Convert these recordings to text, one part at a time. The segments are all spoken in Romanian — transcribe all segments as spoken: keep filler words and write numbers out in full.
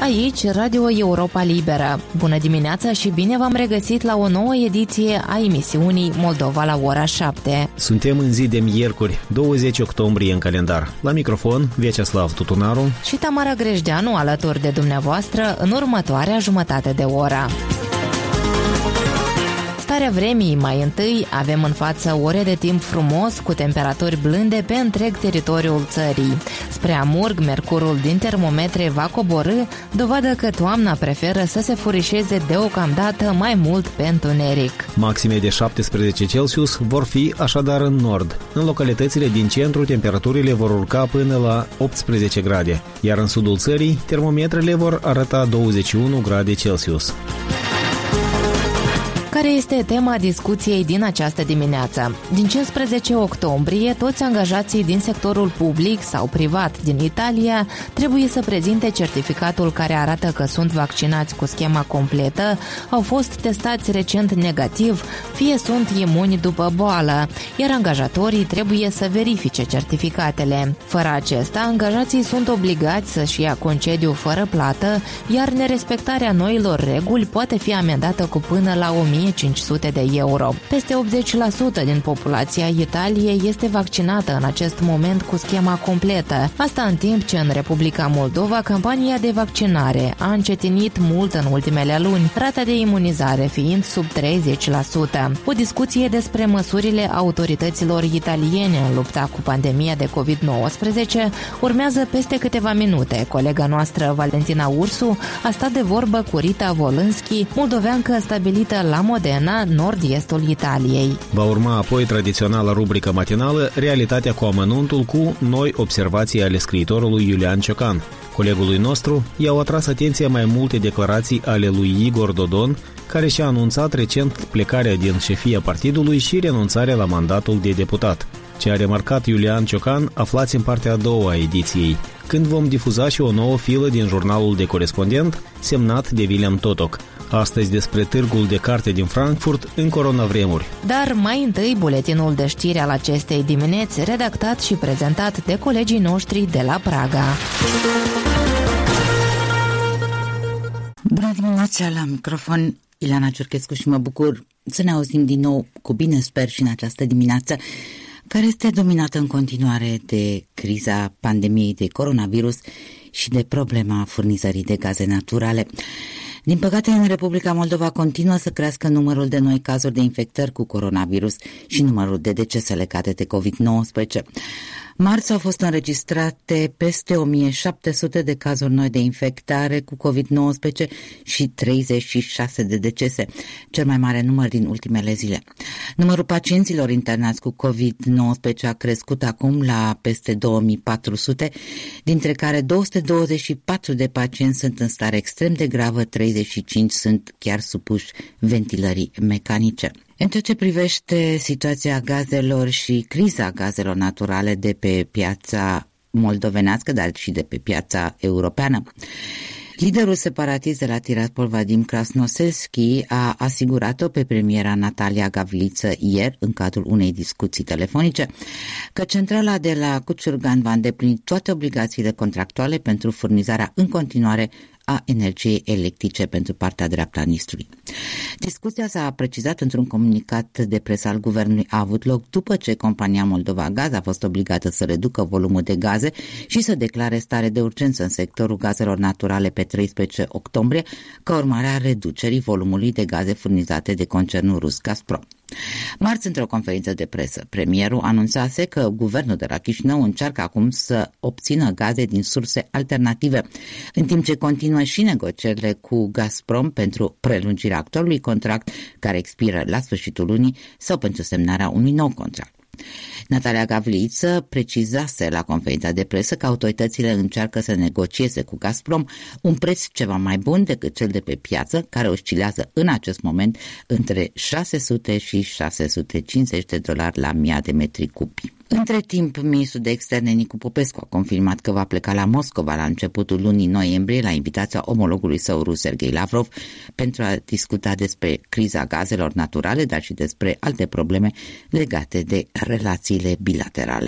Aici, Radio Europa Liberă. Bună dimineața și bine v-am regăsit la o nouă ediție a emisiunii Moldova la ora șapte. Suntem în zi de miercuri, douăzeci octombrie în calendar. La microfon, Vyacheslav Tutunaru și Tamara Grejdeanu alături de dumneavoastră în următoarea jumătate de oră. Starea vremii, mai întâi, avem în față ore de timp frumos, cu temperaturi blânde pe întreg teritoriul țării. Spre Amurg, mercurul din termometre va coborî, dovadă că toamna preferă să se furișeze deocamdată mai mult pe întuneric. Maxime de șaptesprezece Celsius vor fi așadar în nord. În localitățile din centru, temperaturile vor urca până la optsprezece grade, iar în sudul țării, termometrele vor arăta douăzeci și unu grade Celsius. Care este tema discuției din această dimineață? Din cincisprezece octombrie, toți angajații din sectorul public sau privat din Italia trebuie să prezinte certificatul care arată că sunt vaccinați cu schema completă, au fost testați recent negativ, fie sunt imuni după boală, iar angajatorii trebuie să verifice certificatele. Fără acesta, angajații sunt obligați să-și ia concediu fără plată, iar nerespectarea noilor reguli poate fi amendată cu până la o mie cinci sute de euro. Peste optzeci la sută din populația Italiei este vaccinată în acest moment cu schema completă. Asta în timp ce în Republica Moldova campania de vaccinare a încetinit mult în ultimele luni, rata de imunizare fiind sub treizeci la sută. O discuție despre măsurile autorităților italiene în lupta cu pandemia de covid nouăsprezece urmează peste câteva minute. Colega noastră Valentina Ursu a stat de vorbă cu Rita Volânski, moldoveancă stabilită la Modena, nord-estul Italiei. Va urma apoi tradiționala rubrică matinală Realitatea cu amănuntul, cu noi observații ale scriitorului Iulian Ciocan. Colegului nostru i-au atras atenția mai multe declarații ale lui Igor Dodon, care și-a anunțat recent plecarea din șefia partidului și renunțarea la mandatul de deputat. Ce a remarcat Iulian Ciocan, aflați în partea a doua a ediției, când vom difuza și o nouă filă din jurnalul de corespondent, semnat de William Totoc. Astăzi despre târgul de carte din Frankfurt în coronavremuri. Dar mai întâi buletinul de știri al acestei dimineți, redactat și prezentat de colegii noștri de la Praga. Bună dimineața, la microfon Ileana Ciurchescu și mă bucur să ne auzim din nou, cu bine sper, și în această dimineață, care este dominată în continuare de criza pandemiei de coronavirus și de problema furnizării de gaze naturale. Din păcate, în Republica Moldova continuă să crească numărul de noi cazuri de infectări cu coronavirus și numărul de decese legate de covid nouăsprezece. Marți au fost înregistrate peste o mie șapte sute de cazuri noi de infectare cu covid nouăsprezece și treizeci și șase de decese, cel mai mare număr din ultimele zile. Numărul pacienților internați cu covid nouăsprezece a crescut acum la peste două mii patru sute, dintre care două sute douăzeci și patru de pacienți sunt în stare extrem de gravă, treizeci și cinci sunt chiar supuși ventilării mecanice. În ceea ce privește situația gazelor și criza gazelor naturale de pe piața moldovenească, dar și de pe piața europeană, liderul separatist de la Tiraspol, Vadim Krasnoselski, a asigurat-o pe premiera Natalia Gavliță ieri, în cadrul unei discuții telefonice, că centrala de la Cuciurgan va îndeplini toate obligațiile contractuale pentru furnizarea în continuare a energiei electrice pentru partea dreaptă a Nistrului. Discuția s-a precizat într-un comunicat de presă al guvernului, a avut loc după ce compania Moldova Gaz a fost obligată să reducă volumul de gaze și să declare stare de urgență în sectorul gazelor naturale pe treisprezece octombrie, ca urmare a reducerii volumului de gaze furnizate de concernul rus Gazprom. Marți, într-o conferință de presă, premierul anunțase că guvernul de la Chișinău încearcă acum să obțină gaze din surse alternative, în timp ce continuă și negocierile cu Gazprom pentru prelungirea actualului contract care expiră la sfârșitul lunii sau pentru semnarea unui nou contract. Natalia Gavliță precizase la conferința de presă că autoritățile încearcă să negocieze cu Gazprom un preț ceva mai bun decât cel de pe piață, care oscilează în acest moment între șase sute și șase sute cincizeci de dolari la mii de metri cubi. Între timp, ministrul de externe Nicu Popescu a confirmat că va pleca la Moscova la începutul lunii noiembrie la invitația omologului său rus Sergei Lavrov pentru a discuta despre criza gazelor naturale, dar și despre alte probleme legate de relațiile bilaterale.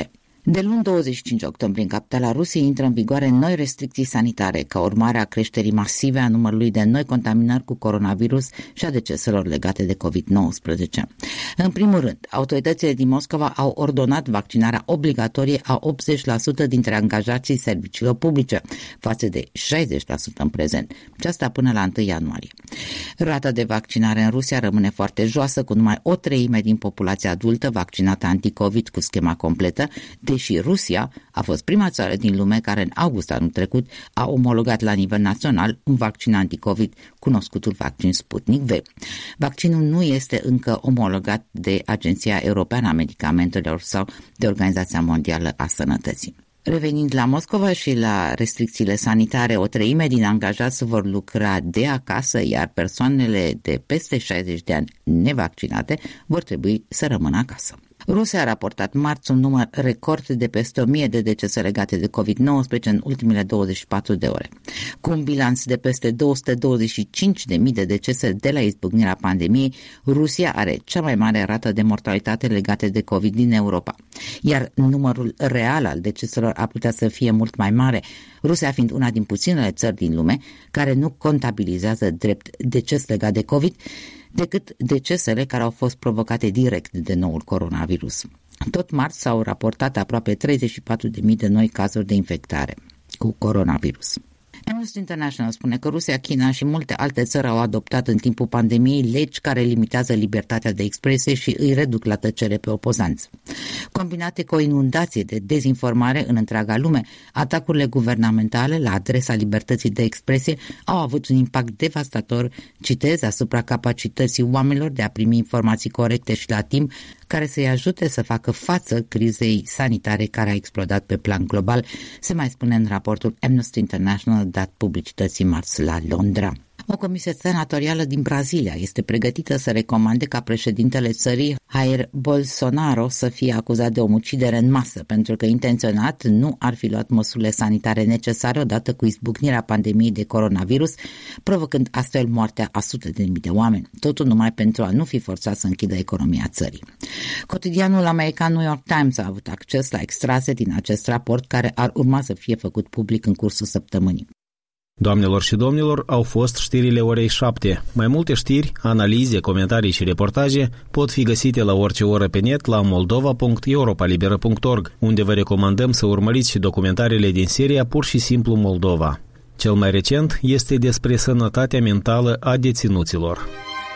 De luni douăzeci și cinci octombrie, în capitala Rusiei, intră în vigoare noi restricții sanitare, ca urmare a creșterii masive a numărului de noi contaminări cu coronavirus și a deceselor legate de covid nouăsprezece. În primul rând, autoritățile din Moscova au ordonat vaccinarea obligatorie a optzeci la sută dintre angajații serviciilor publice, față de șaizeci la sută în prezent, și asta până la întâi ianuarie. Rata de vaccinare în Rusia rămâne foarte joasă, cu numai o treime din populația adultă vaccinată anticovid cu schema completă, deși Rusia a fost prima țară din lume care în august anul trecut a omologat la nivel național un vaccin anticovid, cunoscutul vaccin Sputnik V. Vaccinul nu este încă omologat de Agenția Europeană a Medicamentelor sau de Organizația Mondială a Sănătății. Revenind la Moscova și la restricțiile sanitare, o treime din angajați vor lucra de acasă, iar persoanele de peste șaizeci de ani nevaccinate vor trebui să rămână acasă. Rusia a raportat marți un număr record de peste o mie de decese legate de covid nouăsprezece în ultimele douăzeci și patru de ore. Cu un bilanț de peste două sute douăzeci și cinci de mii de decese de la izbucnirea pandemiei, Rusia are cea mai mare rată de mortalitate legate de COVID din Europa. Iar numărul real al deceselor ar putea să fie mult mai mare, Rusia fiind una din puținele țări din lume care nu contabilizează drept deces legat de COVID, decât decesele care au fost provocate direct de noul coronavirus. Tot marți s-au raportat aproape treizeci și patru de mii de noi cazuri de infectare cu coronavirus. Amnesty International spune că Rusia, China și multe alte țări au adoptat în timpul pandemiei legi care limitează libertatea de expresie și îi reduc la tăcere pe opozanți. Combinate cu o inundație de dezinformare în întreaga lume, atacurile guvernamentale la adresa libertății de expresie au avut un impact devastator, citez, asupra capacității oamenilor de a primi informații corecte și la timp, care să-i ajute să facă față crizei sanitare care a explodat pe plan global, se mai spune în raportul Amnesty International dat publicității marți la Londra. O comisie senatorială din Brazilia este pregătită să recomande ca președintele țării, Jair Bolsonaro, să fie acuzat de omucidere în masă, pentru că intenționat nu ar fi luat măsurile sanitare necesare odată cu izbucnirea pandemiei de coronavirus, provocând astfel moartea a sute de mii de oameni, totul numai pentru a nu fi forțat să închidă economia țării. Cotidianul american New York Times a avut acces la extrase din acest raport, care ar urma să fie făcut public în cursul săptămânii. Doamnelor și domnilor, au fost știrile orei șapte. Mai multe știri, analize, comentarii și reportaje pot fi găsite la orice oră pe net la moldova punct europa liberă punct org, unde vă recomandăm să urmăriți și documentarele din seria Pur și simplu Moldova. Cel mai recent este despre sănătatea mentală a deținuților.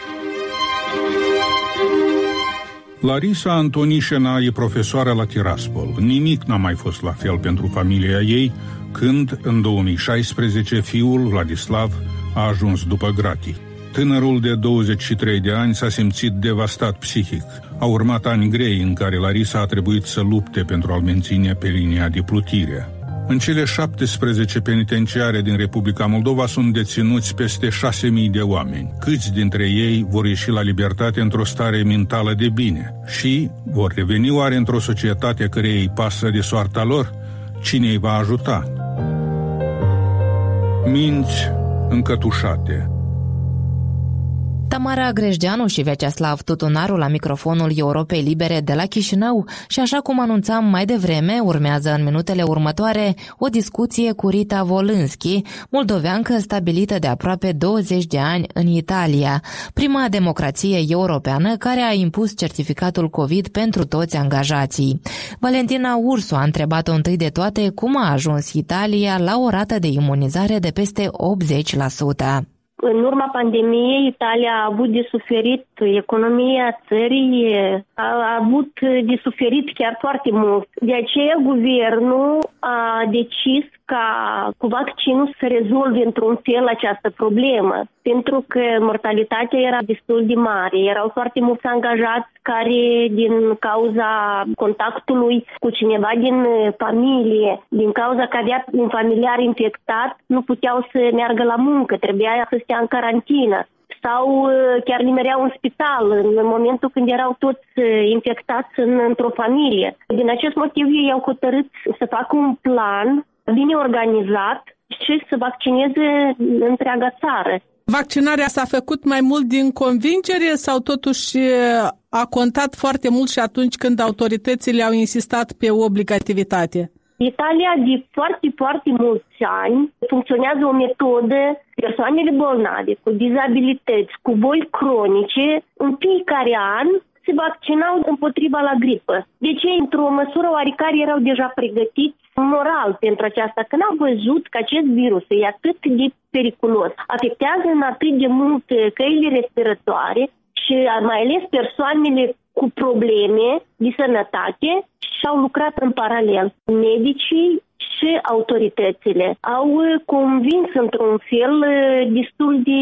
Larisa Antonișena e profesoară la Tiraspol. Nimic n-a mai fost la fel pentru familia ei când, în două mii șaisprezece, fiul, Vladislav, a ajuns după gratii. Tânărul de douăzeci și trei de ani s-a simțit devastat psihic. Au urmat ani grei în care Larisa a trebuit să lupte pentru a-l menține pe linia de plutire. În cele șaptesprezece penitenciare din Republica Moldova sunt deținuți peste șase mii de oameni. Câți dintre ei vor ieși la libertate într-o stare mentală de bine? Și vor reveni oare într-o societate căreia îi pasă de soarta lor? Cine îi va ajuta? Minți încătușate. Tamara Grejdeanu și Vyacheslav Tutunaru la microfonul Europei Libere de la Chișinău și, așa cum anunțam mai devreme, urmează în minutele următoare o discuție cu Rita Volânski, moldoveancă stabilită de aproape douăzeci de ani în Italia, prima democrație europeană care a impus certificatul COVID pentru toți angajații. Valentina Ursu a întrebat-o întâi de toate cum a ajuns Italia la o rată de imunizare de peste optzeci la sută. În urma pandemiei, Italia a avut de suferit, economia țării a avut de suferit chiar foarte mult. De aceea, guvernul a decis ca cu vaccinul să rezolve într-un fel această problemă, pentru că mortalitatea era destul de mare. Erau foarte mulți angajați care, din cauza contactului cu cineva din familie, din cauza că avea un familiar infectat, nu puteau să meargă la muncă, trebuia să stea în carantină. Sau chiar nimereau în spital în momentul când erau toți infectați în, într-o familie. Din acest motiv ei au hotărât să facă un plan bine organizat și să vaccineze întreaga țară. Vaccinarea s-a făcut mai mult din convingere sau totuși a contat foarte mult și atunci când autoritățile au insistat pe obligativitate? Italia de foarte, foarte mulți ani funcționează o metodă, persoanele bolnave cu dizabilități, cu boli cronice, în fiecare an se vaccinau împotriva la gripă. Deci ei, într-o măsură oarecare, erau deja pregătiți moral pentru aceasta, când au văzut că acest virus e atât de periculos, afectează în atât de mult căile respiratoare și mai ales persoanele cu probleme de sănătate, și au lucrat în paralel. Medicii și autoritățile au convins într-un fel destul de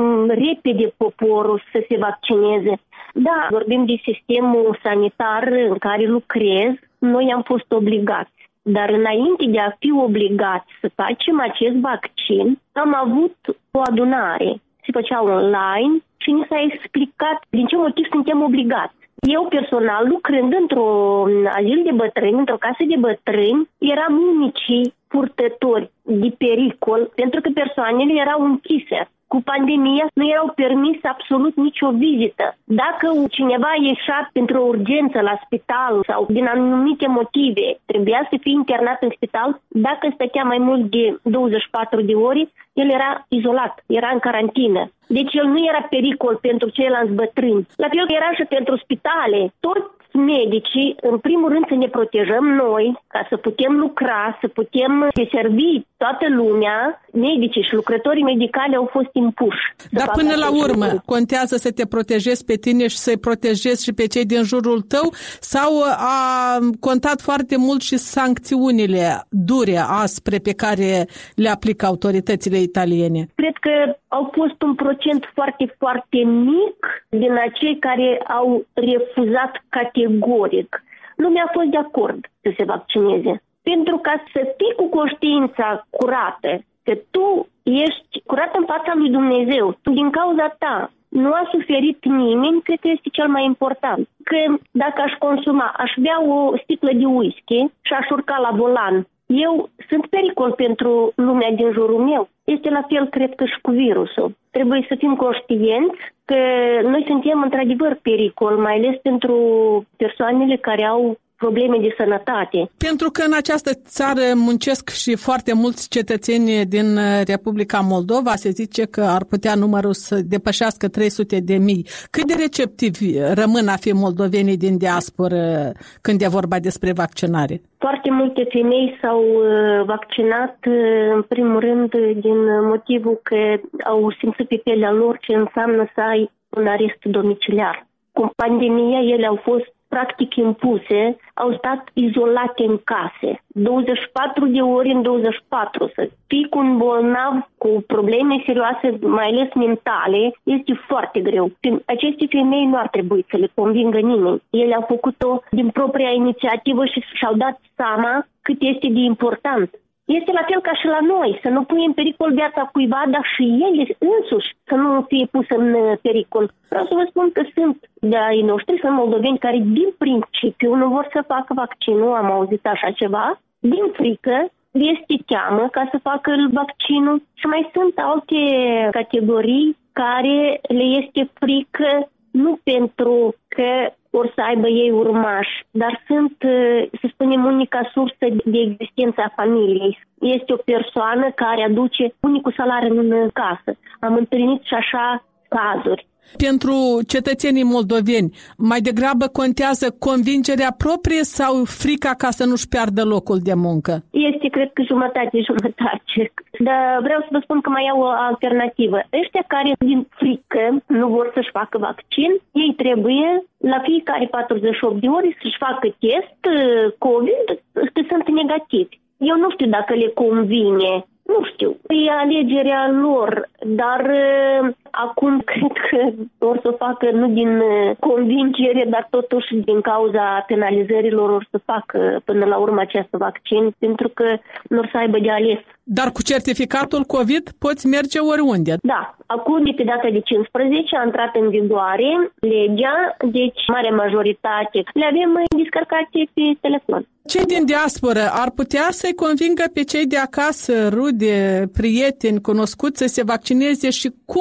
repede poporul să se vaccineze. Da, vorbim de sistemul sanitar în care lucrez, noi am fost obligați. Dar înainte de a fi obligați să facem acest vaccin, am avut o adunare. Se făcea online și ni s-a explicat din ce motiv suntem obligați. Eu personal, lucrând într-un azil de bătrâni, într-o casă de bătrâni, eram unicii purtători de pericol, pentru că persoanele erau închise. Cu pandemia nu erau permis absolut nicio vizită. Dacă cineva ieșea pentru o urgență la spital sau din anumite motive trebuia să fie internat în spital, dacă stătea mai mult de douăzeci și patru de ore, el era izolat, era în carantină. Deci el nu era pericol pentru ceilalți bătrâni. La fel era și pentru spitale. Toți medicii, în primul rând, să ne protejăm noi, ca să putem lucra, să putem servi toată lumea. Medicii și lucrătorii medicali au fost impuși. Dar până la urmă, lucruri. Contează să te protejezi pe tine și să-i protejezi și pe cei din jurul tău? Sau a contat foarte mult și sancțiunile dure, aspre, pe care le aplică autoritățile italiene? Cred că au fost un procent foarte, foarte mic din acei care au refuzat categoric. Lumea a fost de acord să se vaccineze. Pentru ca să fii cu conștiința curată, că tu ești curat în fața lui Dumnezeu, tu din cauza ta nu a suferit nimeni, cred că este cel mai important. Că dacă aș consuma, aș bea o sticlă de whisky și aș urca la volan, eu sunt pericol pentru lumea din jurul meu. Este la fel, cred că, și cu virusul. Trebuie să fim conștienți că noi suntem într-adevăr pericol, mai ales pentru persoanele care au probleme de sănătate. Pentru că în această țară muncesc și foarte mulți cetățeni din Republica Moldova, se zice că ar putea numărul să depășească trei sute de mii. Cât de receptivi rămân a fi moldovenii din diasporă când e vorba despre vaccinare? Foarte multe femei s-au vaccinat, în primul rând, din motivul că au simțit pe pielea lor ce înseamnă să ai un arest domiciliar. Cu pandemia, ele au fost practic impuse, au stat izolate în case. douăzeci și patru de ore în douăzeci și patru. Să fii cu un bolnav cu probleme serioase, mai ales mentale, este foarte greu. Aceste femei nu ar trebui să le convingă nimeni. Ele au făcut-o din propria inițiativă și și-au dat seama cât este de important. Este la fel ca și la noi, să nu pui în pericol viața cuiva, dar și ele însuși să nu fie pus în pericol. Vreau să vă spun că sunt de ai noștri, sunt moldoveni care din principiu nu vor să facă vaccinul, am auzit așa ceva, din frică, este teamă ca să facă vaccinul și mai sunt alte categorii care le este frică nu pentru că or să aibă ei urmași, dar sunt, să spunem, unica sursă de existență a familiei. Este o persoană care aduce unicul salariu în casă. Am întâlnit și așa cazuri. Pentru cetățenii moldoveni, mai degrabă contează convingerea proprie sau frica ca să nu-și piardă locul de muncă? Este, cred că, jumătate-jumătate. Dar vreau să vă spun că mai au o alternativă. Ăștia care, din frică, nu vor să-și facă vaccin, ei trebuie, la fiecare patruzeci și opt de ore, să-și facă test COVID, că sunt negativi. Eu nu știu dacă le convine. Nu știu, e alegerea lor, dar uh, acum cred că or să facă nu din uh, convingere, dar totuși din cauza penalizărilor or să facă până la urmă acest vaccin, pentru că nu or să aibă de ales. Dar cu certificatul COVID poți merge oriunde? Da, acum de pe data de cincisprezece a intrat în vigoare legea, deci mare majoritate le avem descărcate pe telefon. Cei din diasporă ar putea să-i convingă pe cei de acasă, rude, prieteni, cunoscuți, să se vaccineze și cum vă explicați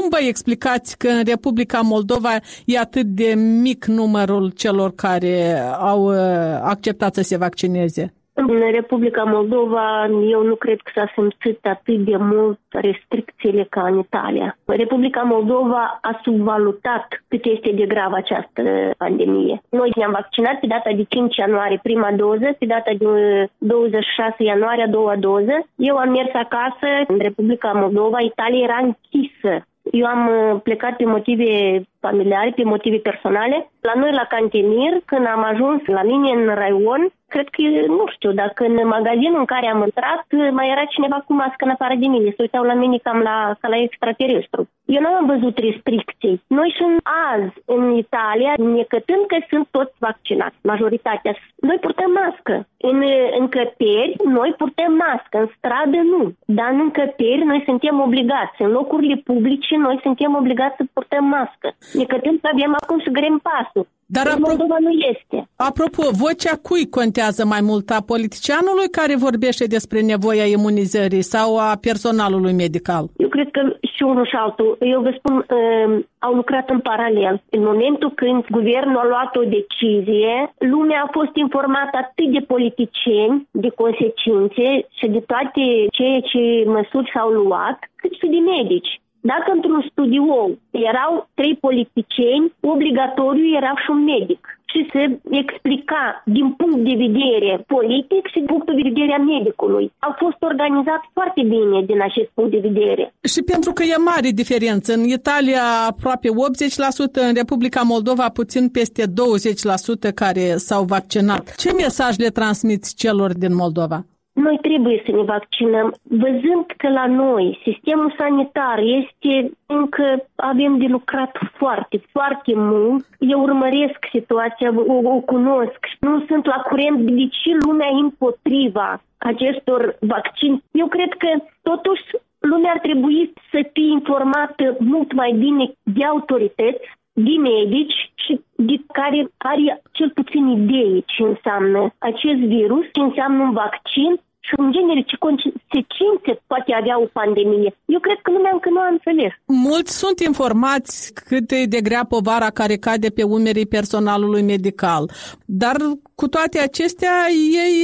explicați că în Republica Moldova e atât de mic numărul celor care au acceptat să se vaccineze? În Republica Moldova, eu nu cred că s-a simțit atât de mult restricțiile ca în Italia. Republica Moldova a subvalutat cât este de gravă această pandemie. Noi ne-am vaccinat pe data de cinci ianuarie prima doză, pe data de douăzeci și șase ianuarie a doua doză. Eu am mers acasă în Republica Moldova, Italia era închisă. Eu am plecat pe motive familiare, pe motive personale. La noi, la Cantemir, când am ajuns la mine în raion, cred că, nu știu, dacă în magazinul în care am intrat, mai era cineva cu mască în afară de mine. Se uitau la mine cam la, ca la extraterestru. Eu nu am văzut restricții. Noi sunt azi în Italia, necătând că sunt toți vaccinați, majoritatea. Noi purtăm mască. În încăperi, noi purtăm mască. În stradă, nu. Dar în încăperi, noi suntem obligați. În locurile publice, noi suntem obligați să purtăm mască. Necătând că avem acum să grem pasul. Dar în Moldova nu este. Apropo, vocea cui contează mai mult? A politicianului care vorbește despre nevoia imunizării sau a personalului medical? Eu cred că și unul și altul. Eu vă spun, uh, au lucrat în paralel. În momentul când guvernul a luat o decizie, lumea a fost informată atât de politicieni, de consecințe și de toate ceea ce măsuri s-au luat, cât și de medici. Dacă într-un studio erau trei politicieni, obligatoriu era și un medic. Și se explica din punct de vedere politic și din punctul de vedere a medicului. A fost organizat foarte bine din acest punct de vedere. Și pentru că e mare diferență. În Italia aproape optzeci la sută, în Republica Moldova puțin peste douăzeci la sută care s-au vaccinat. Ce mesaj le transmiți celor din Moldova? Noi trebuie să ne vaccinăm, văzând că la noi sistemul sanitar este încă, avem de lucrat foarte, foarte mult. Eu urmăresc situația, o, o cunosc, nu sunt la curent de ce lumea împotriva acestor vaccini. Eu cred că totuși lumea ar trebui să fie informată mult mai bine de autorități, de medici și de care are cel puțin idee ce înseamnă acest virus, ce înseamnă un vaccin și în genere ce consecințe poate avea o pandemie. Eu cred că lumea încă nu a înțeles. Mulți sunt informați cât e de grea povara care cade pe umerii personalului medical, dar cu toate acestea ei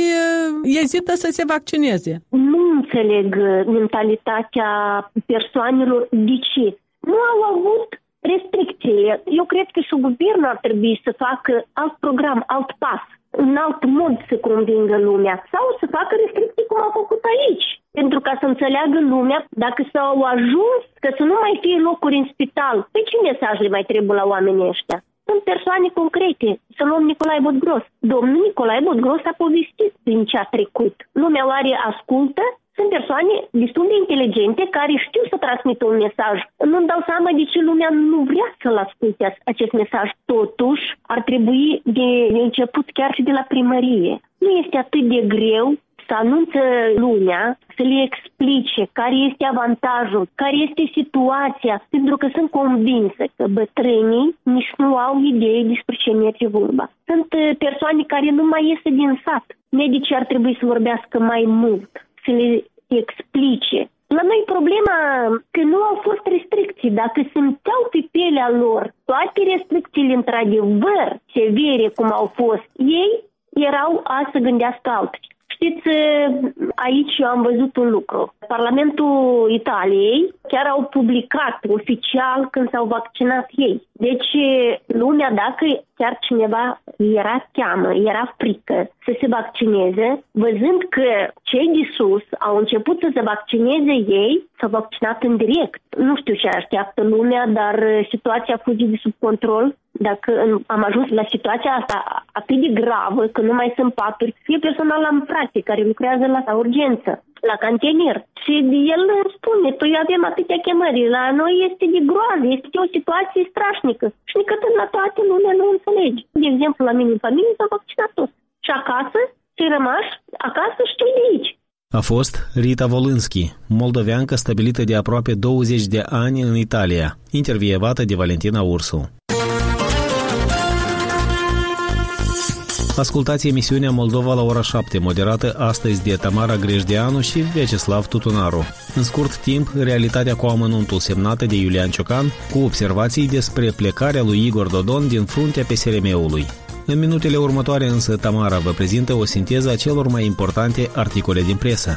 ezită să se vaccineze. Nu înțeleg mentalitatea persoanelor. De ce? Nu au avut restricții. Eu cred că și guvernul ar trebui să facă alt program, alt pas, în alt mod să convingă lumea sau să facă restricții cum au făcut aici. Pentru ca să înțeleagă lumea, dacă s-au ajuns că să nu mai fie locuri în spital, pe ce mesaj le mai trebuie la oamenii ăștia? Sunt persoane concrete. Să luăm Nicolae Botgros. Domnul Nicolae Botgros a povestit din ce a trecut. Lumea oare ascultă? Sunt persoane destul de inteligente care știu să transmită un mesaj. Nu-mi dau seama de ce lumea nu vrea să-l asculte acest mesaj. Totuși, ar trebui de început chiar și de la primărie. Nu este atât de greu să anunță lumea, să le explice care este avantajul, care este situația, pentru că sunt convinsă că bătrânii nici nu au idee despre ce merge vorba. Sunt persoane care nu mai iese din sat. Medicii ar trebui să vorbească mai mult, să le explice. La noi problema că nu au fost restricții. Dacă simțeau pe pielea lor toate restricțiile într-adevăr severe cum au fost, ei erau a să gândească altfel. Știți, aici eu am văzut un lucru. Parlamentul Italiei chiar au publicat oficial când s-au vaccinat ei. Deci lumea, dacă chiar cineva era teamă, era frică să se vaccineze, văzând că cei de sus au început să se vaccineze ei, s-au vaccinat în direct. Nu știu ce așteaptă lumea, dar situația a fost de sub control. Dacă am ajuns la situația asta atât de gravă, că nu mai sunt paturi, e personal am frate care lucrează la urgență, la Cantemir. Și el spune, păi avem atâtea chemări, la noi este de groază, este o situație strașnică. Și nicătând la toate lumea nu înțelege. De exemplu, la mine în familie s-au vaccinat toți. Și acasă, cei rămași, acasă știu de aici. A fost Rita Volânski, moldoveancă stabilită de aproape douăzeci de ani în Italia, intervievată de Valentina Ursu. Ascultați emisiunea Moldova la ora șapte, moderată astăzi de Tamara Grejdeanu și Vyacheslav Tutunaru. În scurt timp, realitatea cu amănuntul semnată de Iulian Ciocan, cu observații despre plecarea lui Igor Dodon din fruntea P S R M-ului. În minutele următoare însă Tamara vă prezintă o sinteză a celor mai importante articole din presă.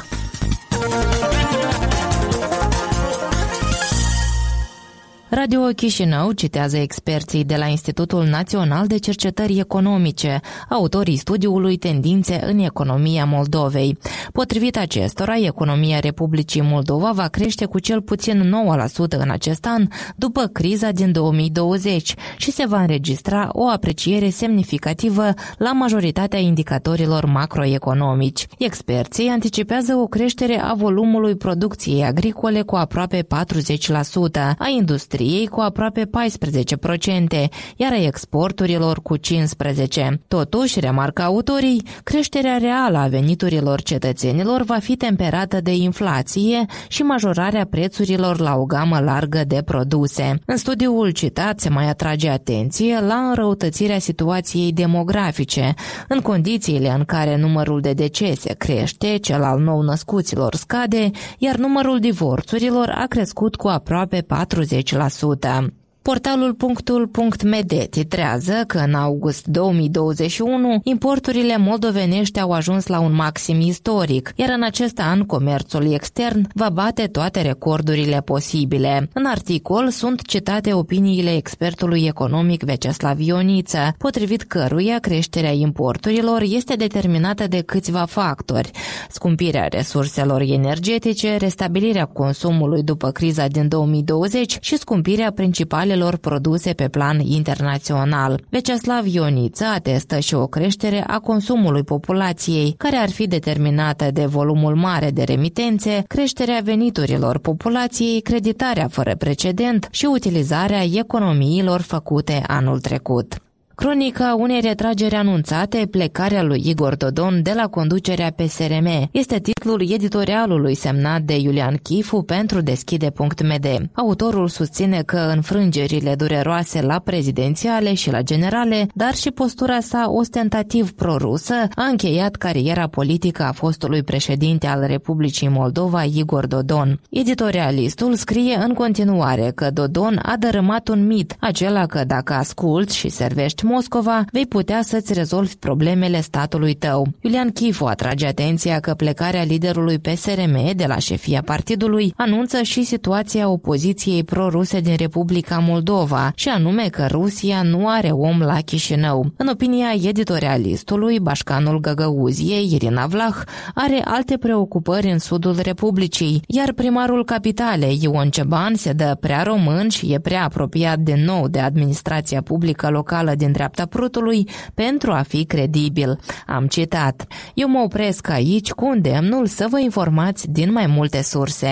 Radio Chișinău citează experții de la Institutul Național de Cercetări Economice, autorii studiului Tendințe în economia Moldovei. Potrivit acestora, economia Republicii Moldova va crește cu cel puțin nouă la sută în acest an, după criza din două mii douăzeci, și se va înregistra o apreciere semnificativă la majoritatea indicatorilor macroeconomici. Experții anticipează o creștere a volumului producției agricole cu aproape patruzeci la sută, a industriei cu aproape paisprezece la sută, iar a exporturilor cu cincisprezece la sută. Totuși, remarcă autorii, creșterea reală a veniturilor cetățenilor va fi temperată de inflație și majorarea prețurilor la o gamă largă de produse. În studiul citat se mai atrage atenție la înrăutățirea situației demografice, în condițiile în care numărul de decese crește, cel al nou-născuților scade, iar numărul divorțurilor a crescut cu aproape patruzeci la sută. Portalul Punctul punct m d titrează că în august două mii douăzeci și unu importurile moldovenești au ajuns la un maxim istoric, iar în acest an comerțul extern va bate toate recordurile posibile. În articol sunt citate opiniile expertului economic Vyacheslav Ioniță, potrivit căruia creșterea importurilor este determinată de câțiva factori: scumpirea resurselor energetice, restabilirea consumului după criza din două mii douăzeci și scumpirea principalelor produse pe plan internațional. Vyacheslav Ioniță atestă și o creștere a consumului populației, care ar fi determinată de volumul mare de remitențe, creșterea veniturilor populației, creditarea fără precedent și utilizarea economiilor făcute anul trecut. Cronica unei retrageri anunțate, plecarea lui Igor Dodon de la conducerea P S R M, este titlul editorialului semnat de Iulian Chifu pentru Deschide punct m d. Autorul susține că înfrângerile dureroase la prezidențiale și la generale, dar și postura sa ostentativ prorusă, a încheiat cariera politică a fostului președinte al Republicii Moldova, Igor Dodon. Editorialistul scrie în continuare că Dodon a dărâmat un mit, acela că dacă asculți și servești Moscova, vei putea să-ți rezolvi problemele statului tău. Iulian Chifu atrage atenția că plecarea liderului P S R M de la șefia partidului anunță și situația opoziției proruse din Republica Moldova, și anume că Rusia nu are om la Chișinău. În opinia editorialistului, bașcanul Găgăuziei, Irina Vlah, are alte preocupări în sudul Republicii, iar primarul capitalei, Ion Ceban, se dă prea român și e prea apropiat din nou de administrația publică locală din dreapta prutului pentru a fi credibil. Am citat. Eu mă opresc aici cu îndemnul să vă informați din mai multe surse.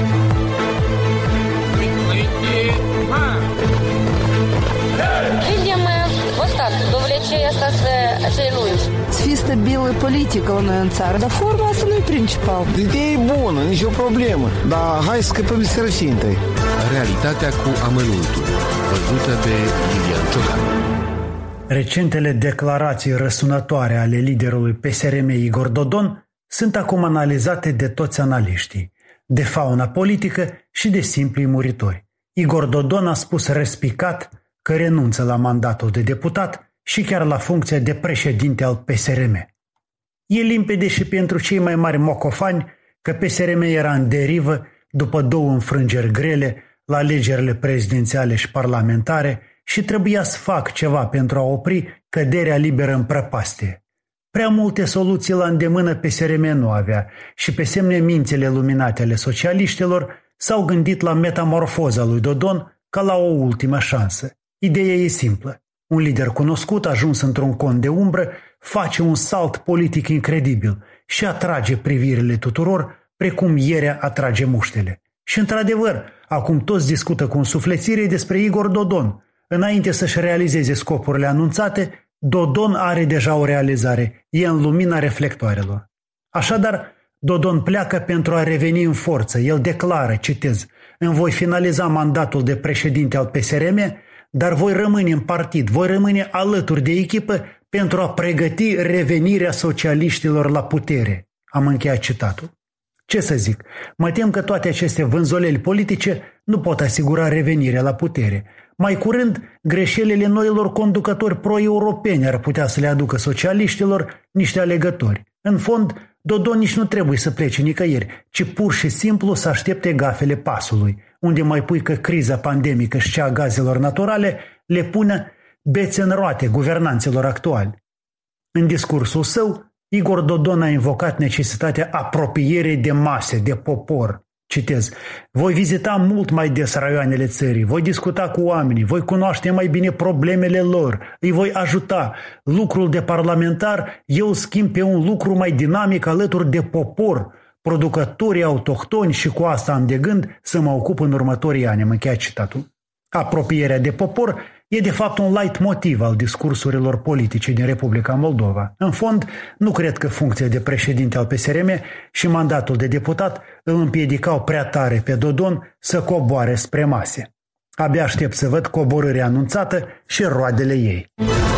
Să fie stabilă politică la noi în țară, dar forma asta nu e principal. Ideea e bună, nicio problemă, dar hai să scăpăm de sărăcie întâi. Realitatea cu amănuntul, văzută de Iulian Ciocan. Recentele declarații răsunătoare ale liderului P S R M Igor Dodon sunt acum analizate de toți analiștii, de fauna politică și de simplii muritori. Igor Dodon a spus respicat că renunță la mandatul de deputat și chiar la funcția de președinte al P S R M. E limpede și pentru cei mai mari mocofani că P S R M era în derivă după două înfrângeri grele la alegerile prezidențiale și parlamentare și trebuia să fac ceva pentru a opri căderea liberă în prăpastie. Prea multe soluții la îndemână P S R M nu avea și pe semne mințile luminate ale socialiștilor s-au gândit la metamorfoza lui Dodon ca la o ultimă șansă. Ideea e simplă. Un lider cunoscut, ajuns într-un cont de umbră, face un salt politic incredibil și atrage privirile tuturor, precum ierea atrage muștele. Și într-adevăr, acum toți discută cu însuflețire despre Igor Dodon. Înainte să-și realizeze scopurile anunțate, Dodon are deja o realizare, e în lumina reflectoarelor. Așadar, Dodon pleacă pentru a reveni în forță. El declară, citez, îmi voi finaliza mandatul de președinte al P S R M, dar voi rămâne în partid, voi rămâne alături de echipă pentru a pregăti revenirea socialiștilor la putere. Am încheiat citatul. Ce să zic, mă tem că toate aceste vânzoleli politice nu pot asigura revenirea la putere. Mai curând, greșelile noilor conducători pro-europeni ar putea să le aducă socialiștilor niște alegători. În fond, Dodon nici nu trebuie să plece nicăieri, ci pur și simplu să aștepte gafele pasului, unde mai pui că criza pandemică și cea a gazelor naturale le pune bețe în roate guvernanților actuali. În discursul său, Igor Dodon a invocat necesitatea apropierii de mase, de popor. Citez, voi vizita mult mai des raioanele țării, voi discuta cu oamenii, voi cunoaște mai bine problemele lor, îi voi ajuta. Lucrul de parlamentar eu schimb pe un lucru mai dinamic alături de popor, producătorii autohtoni și cu asta am de gând să mă ocup în următorii ani. Am încheiat citatul. Apropierea de popor e de fapt un light motiv al discursurilor politice din Republica Moldova. În fond, nu cred că funcția de președinte al P S R M și mandatul de deputat îl împiedicau prea tare pe Dodon să coboare spre mase. Abia aștept să văd coborârea anunțată și roadele ei.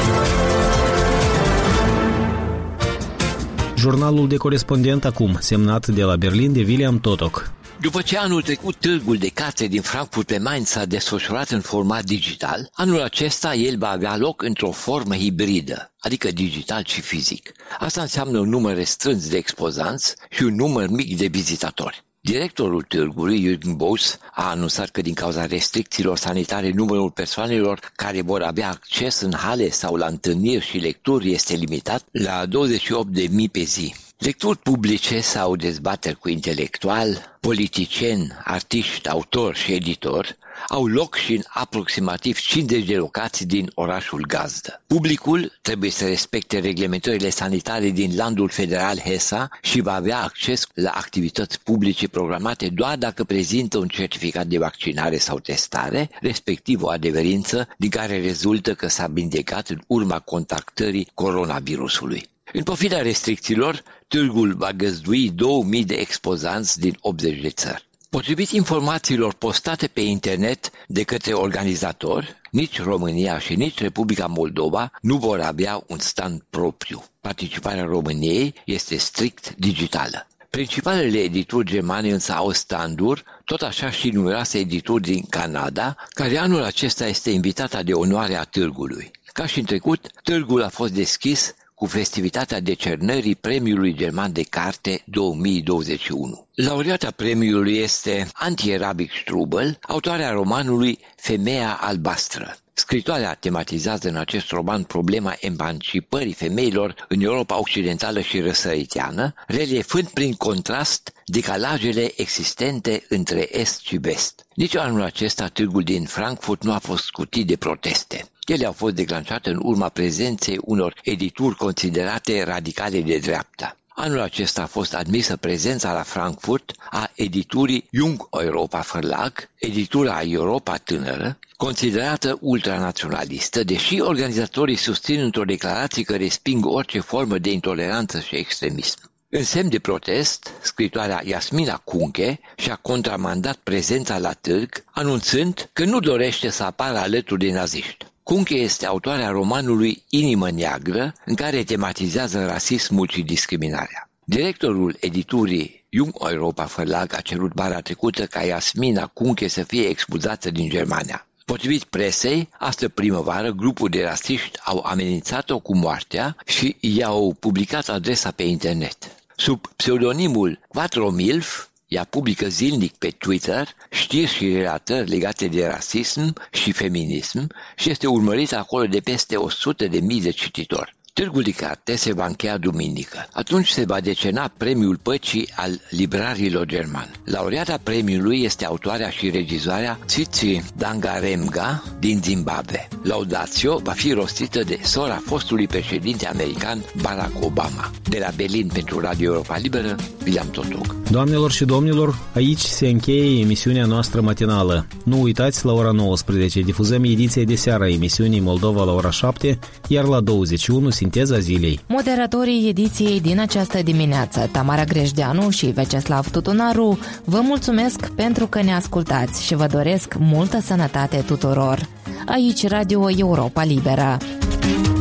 Jurnalul de corespondent acum, semnat de la Berlin de William Totok. După ce anul trecut târgul de carte din Frankfurt pe Main s-a desfășurat în format digital, anul acesta el va avea loc într-o formă hibridă, adică digital și fizic. Asta înseamnă un număr restrâns de expozanți și un număr mic de vizitatori. Directorul târgului, Jürgen Boos, a anunțat că din cauza restricțiilor sanitare numărul persoanelor care vor avea acces în hale sau la întâlniri și lecturi este limitat la douăzeci și opt de mii pe zi. Lecturi publice sau dezbateri cu intelectuali, politicieni, artiști, autori și editori au loc și în aproximativ cincizeci de locații din orașul gazdă. Publicul trebuie să respecte reglementările sanitare din landul federal Hesa și va avea acces la activități publice programate doar dacă prezintă un certificat de vaccinare sau testare, respectiv o adeverință din care rezultă că s-a vindecat în urma contactării coronavirusului. În pofida restricțiilor, târgul va găzdui două mii de expozanți din optzeci de țări. Potrivit informațiilor postate pe internet de către organizatori, nici România și nici Republica Moldova nu vor avea un stand propriu. Participarea României este strict digitală. Principalele edituri germane însă au standuri, tot așa și numeroase edituri din Canada, care anul acesta este invitata de onoare a târgului. Ca și în trecut, târgul a fost deschis cu festivitatea decernării Premiului German de Carte două mii douăzeci și unu. Laureata premiului este Antje Rabik-Strubel, autoarea romanului Femeia albastră. Scritoarea tematizează în acest roman problema emancipării femeilor în Europa Occidentală și răsăriteană, reliefând prin contrast decalajele existente între Est și Vest. Nici anul acesta târgul din Frankfurt nu a fost scutit de proteste. Ele au fost declanșate în urma prezenței unor edituri considerate radicale de dreapta. Anul acesta a fost admisă prezența la Frankfurt a editurii Jung Europa Verlag, editura Europa Tânără, considerată ultranaționalistă, deși organizatorii susțin într-o declarație că resping orice formă de intoleranță și extremism. În semn de protest, scritoarea Jasmina Kunke și-a contramandat prezența la târg, anunțând că nu dorește să apară alături de naziști. Kunke este autoarea romanului Inimă neagră, în care tematizează rasismul și discriminarea. Directorul editurii Jung Europa Verlag a cerut vara trecută ca Jasmina Kunke să fie expulzată din Germania. Potrivit presei, astă primăvară, grupul de rasiști au amenințat-o cu moartea și i-au publicat adresa pe internet. Sub pseudonimul Quattro Milf, ea publică zilnic pe Twitter știri și relatări legate de rasism și feminism și este urmărită acolo de peste o sută de mii de cititori. Târgul de carte se va încheia duminică. Atunci se va decerna Premiul Păcii al librarilor germani. Laureata premiului este autoarea și regizoarea Tsitsi Dangarembga din Zimbabwe. Laudatio va fi rostită de sora fostului președinte american Barack Obama. De la Berlin pentru Radio Europa Liberă, William Totok. Doamnelor și domnilor, aici se încheie emisiunea noastră matinală. Nu uitați, la ora nouăsprezece difuzăm ediția de seară a emisiunii Moldova la ora șapte, iar la douăzeci și unu Sinteza zilei. Moderatorii ediției din această dimineață, Tamara Greșdeanu și Veceslav Tutunaru, vă mulțumesc pentru că ne ascultați și vă doresc multă sănătate tuturor. Aici Radio Europa Liberă.